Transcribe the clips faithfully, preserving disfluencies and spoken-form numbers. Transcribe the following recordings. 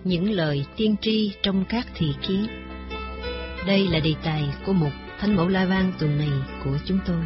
Những lời tiên tri trong các thị kiến. Đây là đề tài của mục Thánh Mẫu La Vang tuần này của chúng tôi.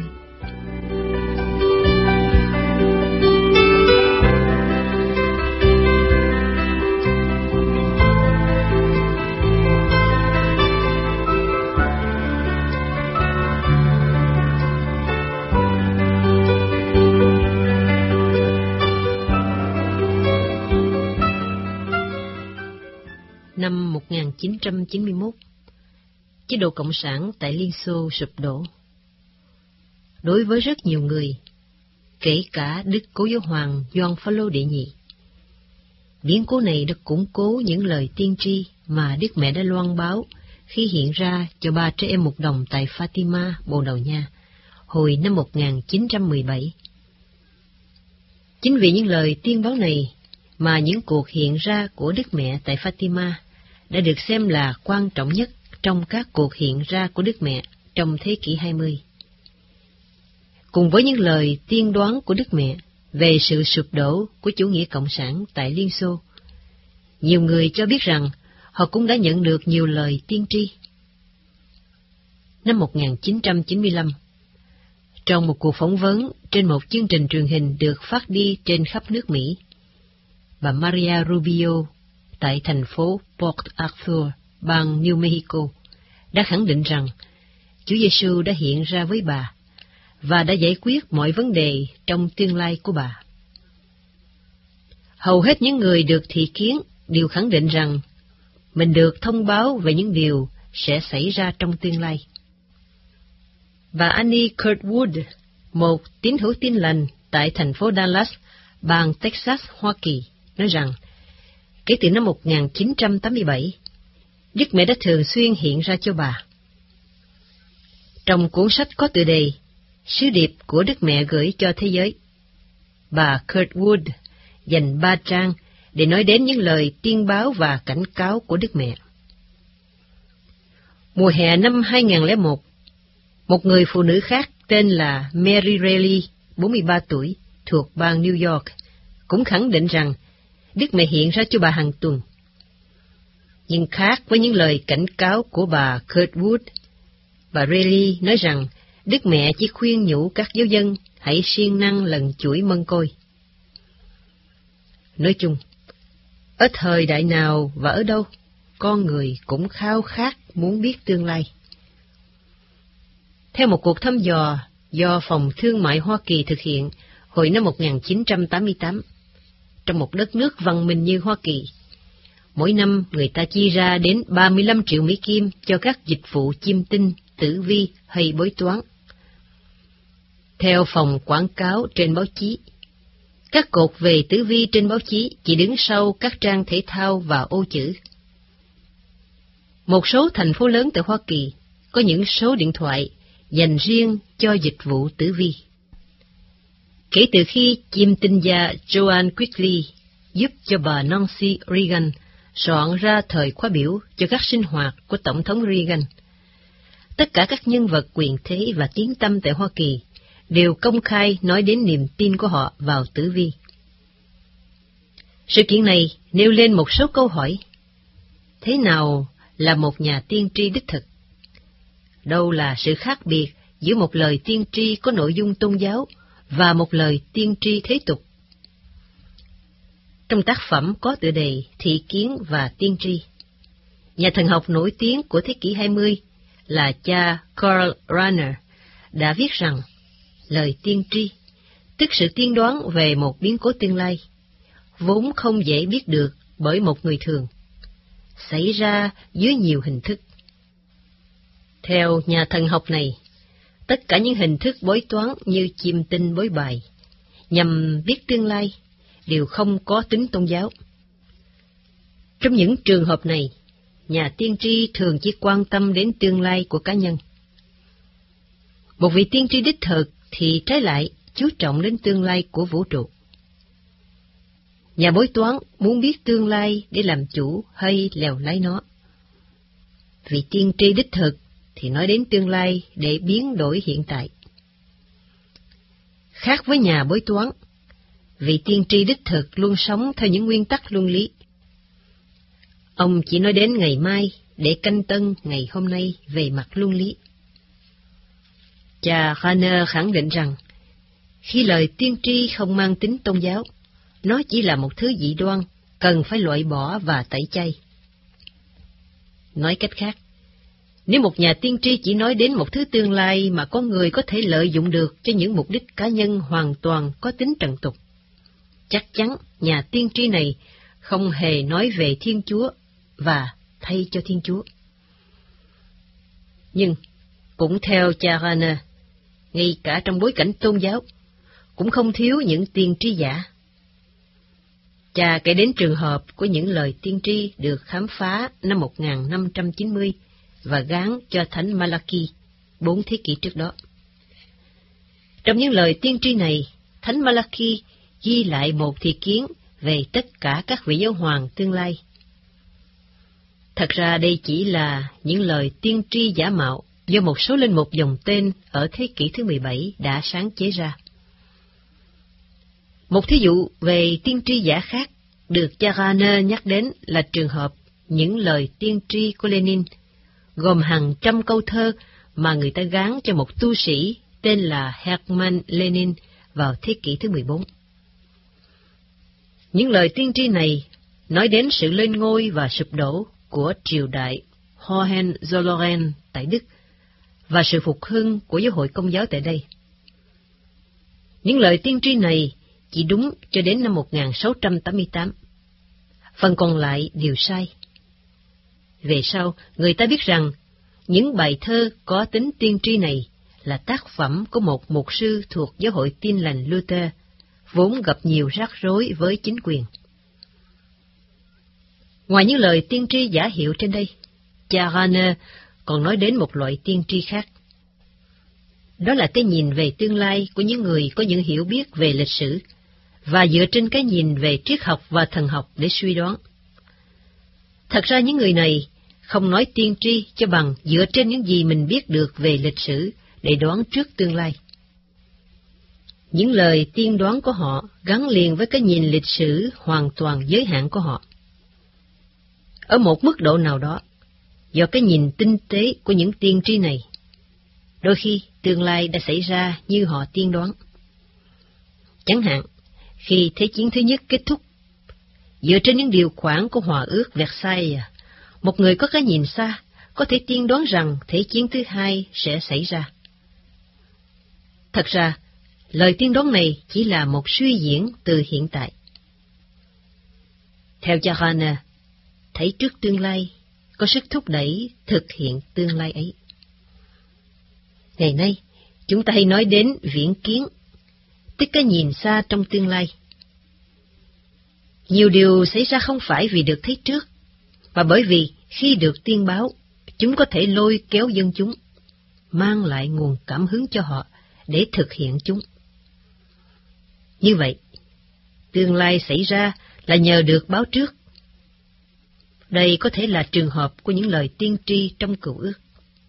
Năm một nghìn chín trăm chín mươi mốt, chế độ Cộng sản tại Liên Xô sụp đổ. Đối với rất nhiều người, kể cả Đức Cố Giáo Hoàng Gioan Phaolô đệ nhị, biến cố này đã củng cố những lời tiên tri mà Đức Mẹ đã loan báo khi hiện ra cho ba trẻ em mục đồng tại Fatima, Bồ Đào Nha, hồi năm một nghìn chín trăm mười bảy. Chính vì những lời tiên báo này mà những cuộc hiện ra của Đức Mẹ tại Fatima đã được xem là quan trọng nhất trong các cuộc hiện ra của Đức Mẹ trong thế kỷ hai mươi. Cùng với những lời tiên đoán của Đức Mẹ về sự sụp đổ của chủ nghĩa cộng sản tại Liên Xô, nhiều người cho biết rằng họ cũng đã nhận được nhiều lời tiên tri. Năm một nghìn chín trăm chín mươi lăm, trong một cuộc phỏng vấn trên một chương trình truyền hình được phát đi trên khắp nước Mỹ, bà Maria Rubio tại thành phố Port Arthur, bang New Mexico, đã khẳng định rằng Chúa Giêsu đã hiện ra với bà và đã giải quyết mọi vấn đề trong tương lai của bà. Hầu hết những người được thị kiến đều khẳng định rằng mình được thông báo về những điều sẽ xảy ra trong tương lai. Bà Annie Kurtwood, một tín hữu Tin Lành tại thành phố Dallas, bang Texas, Hoa Kỳ, nói rằng kể từ năm một nghìn chín trăm tám mươi bảy, Đức Mẹ đã thường xuyên hiện ra cho bà. Trong cuốn sách có tựa đề Sứ điệp của Đức Mẹ gửi cho thế giới, bà Kurtwood dành ba trang để nói đến những lời tiên báo và cảnh cáo của Đức Mẹ. Mùa hè năm hai nghìn lẻ một, một người phụ nữ khác tên là Mary Reilly, bốn mươi ba tuổi, thuộc bang New York, cũng khẳng định rằng Đức Mẹ hiện ra cho bà hàng tuần. Nhưng khác với những lời cảnh cáo của bà Kurtwood, bà Reilly nói rằng Đức Mẹ chỉ khuyên nhủ các giáo dân hãy siêng năng lần chuỗi mân côi. Nói chung, ở thời đại nào và ở đâu, con người cũng khao khát muốn biết tương lai. Theo một cuộc thăm dò do Phòng Thương mại Hoa Kỳ thực hiện hồi năm một nghìn chín trăm tám mươi tám, trong một đất nước văn minh như Hoa Kỳ, mỗi năm người ta chi ra đến ba mươi lăm triệu Mỹ Kim cho các dịch vụ chiêm tinh, tử vi hay bói toán. Theo phòng quảng cáo trên báo chí, các cột về tử vi trên báo chí chỉ đứng sau các trang thể thao và ô chữ. Một số thành phố lớn tại Hoa Kỳ có những số điện thoại dành riêng cho dịch vụ tử vi. Kể từ khi chiêm tinh gia Joan Quigley giúp cho bà Nancy Reagan soạn ra thời khóa biểu cho các sinh hoạt của Tổng thống Reagan, tất cả các nhân vật quyền thế và tiếng tăm tại Hoa Kỳ đều công khai nói đến niềm tin của họ vào tử vi. Sự kiện này nêu lên một số câu hỏi. Thế nào là một nhà tiên tri đích thực? Đâu là sự khác biệt giữa một lời tiên tri có nội dung tôn giáo và một lời tiên tri thế tục? Trong tác phẩm có tựa đề Thị kiến và tiên tri, nhà thần học nổi tiếng của thế kỷ hai mươi là cha Karl Rahner đã viết rằng lời tiên tri, tức sự tiên đoán về một biến cố tương lai, vốn không dễ biết được bởi một người thường, xảy ra dưới nhiều hình thức. Theo nhà thần học này, tất cả những hình thức bói toán như chiêm tinh bói bài, nhằm biết tương lai, đều không có tính tôn giáo. Trong những trường hợp này, nhà tiên tri thường chỉ quan tâm đến tương lai của cá nhân. Một vị tiên tri đích thực thì trái lại chú trọng đến tương lai của vũ trụ. Nhà bói toán muốn biết tương lai để làm chủ hay lèo lái nó. Vị tiên tri đích thực thì nói đến tương lai để biến đổi hiện tại. Khác với nhà bói toán, vị tiên tri đích thực luôn sống theo những nguyên tắc luân lý. Ông chỉ nói đến ngày mai để canh tân ngày hôm nay về mặt luân lý. Cha Rahner khẳng định rằng, khi lời tiên tri không mang tính tôn giáo, nó chỉ là một thứ dị đoan, cần phải loại bỏ và tẩy chay. Nói cách khác, nếu một nhà tiên tri chỉ nói đến một thứ tương lai mà con người có thể lợi dụng được cho những mục đích cá nhân hoàn toàn có tính trần tục, chắc chắn nhà tiên tri này không hề nói về Thiên Chúa và thay cho Thiên Chúa. Nhưng, cũng theo cha Rahner, ngay cả trong bối cảnh tôn giáo, cũng không thiếu những tiên tri giả. Cha kể đến trường hợp của những lời tiên tri được khám phá năm một nghìn năm trăm chín mươi và gán cho Thánh Malachi bốn thế kỷ trước đó. Trong những lời tiên tri này, Thánh Malachi ghi lại một thị kiến về tất cả các vị giáo hoàng tương lai. Thật ra đây chỉ là những lời tiên tri giả mạo do một số linh mục dòng tên ở thế kỷ thứ mười bảy đã sáng chế ra. Một thí dụ về tiên tri giả khác được cha Rahner nhắc đến là trường hợp những lời tiên tri của Lenin, gồm hàng trăm câu thơ mà người ta gán cho một tu sĩ tên là Hermann Lenin vào thế kỷ thứ mười bốn. Những lời tiên tri này nói đến sự lên ngôi và sụp đổ của triều đại Hohenzollern tại Đức và sự phục hưng của giáo hội Công giáo tại đây. Những lời tiên tri này chỉ đúng cho đến năm một nghìn sáu trăm tám mươi tám, phần còn lại đều sai. Về sau, người ta biết rằng những bài thơ có tính tiên tri này là tác phẩm của một mục sư thuộc giáo hội Tin lành Luther, vốn gặp nhiều rắc rối với chính quyền. Ngoài những lời tiên tri giả hiệu trên đây, cha Rahner còn nói đến một loại tiên tri khác. Đó là cái nhìn về tương lai của những người có những hiểu biết về lịch sử, và dựa trên cái nhìn về triết học và thần học để suy đoán. Thật ra những người này không nói tiên tri cho bằng dựa trên những gì mình biết được về lịch sử để đoán trước tương lai. Những lời tiên đoán của họ gắn liền với cái nhìn lịch sử hoàn toàn giới hạn của họ. Ở một mức độ nào đó, do cái nhìn tinh tế của những tiên tri này, đôi khi tương lai đã xảy ra như họ tiên đoán. Chẳng hạn, khi Thế chiến thứ nhất kết thúc, dựa trên những điều khoản của Hòa ước Versailles, một người có cái nhìn xa có thể tiên đoán rằng Thế chiến thứ hai sẽ xảy ra. Thật ra, lời tiên đoán này chỉ là một suy diễn từ hiện tại. Theo cha Rahner, thấy trước tương lai có sức thúc đẩy thực hiện tương lai ấy. Ngày nay, chúng ta hay nói đến viễn kiến, tức cái nhìn xa trong tương lai. Nhiều điều xảy ra không phải vì được thấy trước, mà bởi vì khi được tiên báo, chúng có thể lôi kéo dân chúng, mang lại nguồn cảm hứng cho họ để thực hiện chúng. Như vậy, tương lai xảy ra là nhờ được báo trước. Đây có thể là trường hợp của những lời tiên tri trong Cựu Ước.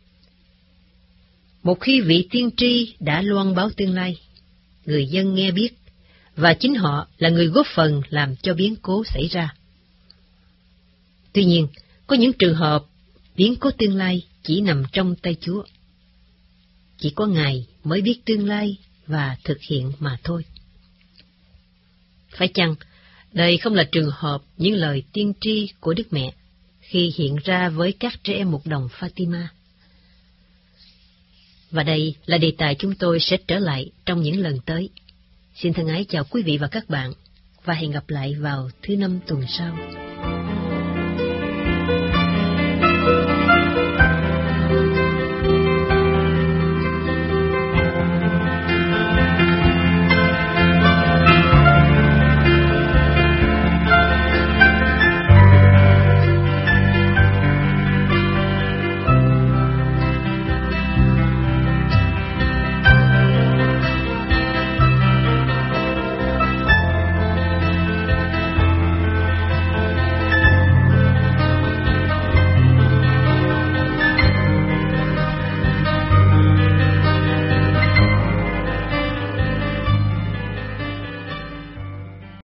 Một khi vị tiên tri đã loan báo tương lai, người dân nghe biết, và chính họ là người góp phần làm cho biến cố xảy ra. Tuy nhiên, có những trường hợp biến cố tương lai chỉ nằm trong tay Chúa. Chỉ có Ngài mới biết tương lai và thực hiện mà thôi. Phải chăng, đây không là trường hợp những lời tiên tri của Đức Mẹ khi hiện ra với các trẻ em mục đồng Fatima? Và đây là đề tài chúng tôi sẽ trở lại trong những lần tới. Xin thân ái chào quý vị và các bạn, và hẹn gặp lại vào thứ năm tuần sau.